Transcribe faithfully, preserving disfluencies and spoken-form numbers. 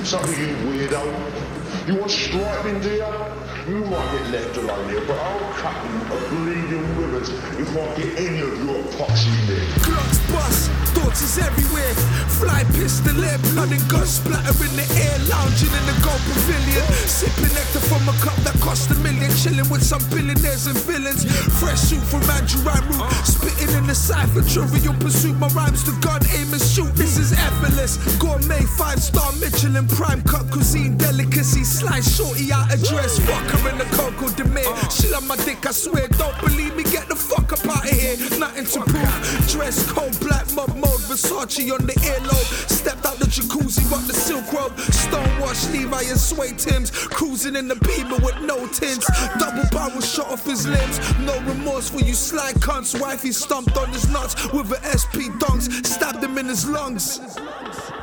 Something you weirdo. You want striping, dear? You might get left alone here, but I'll cut you a bleeding ribbons if I get any of your poxy men. Clocks bust, daughters everywhere. Fly pistol, air, blood and guts splatter in the air. Lounging in the gold pavilion. Sipping nectar from a cup that cost a million. Chilling with some billionaires and villains. Fresh suit from Andrew Rhyme. Spitting in the cypher, trivial pursuit. My rhymes to gun, aim and shoot. This is effortless. Gourmet, five star Michelin, prime cut cuisine, delicacy. Slice shorty out of dress. Fuck her in the Coco de Mer. She love my dick, I swear. Don't believe me, get the fuck up out of here. Nothing to prove. Dress code, black mob mode. Versace on the earlobe. Stepped out the jacuzzi, rock the silk robe. Stonewash, Levi and Suede Tims. Cruising in the Beamer with no tints. Double barrel shot off his limbs. No remorse for you sly cunts. Wifey stomped on his nuts with her S P dunks. Stabbed him in his lungs.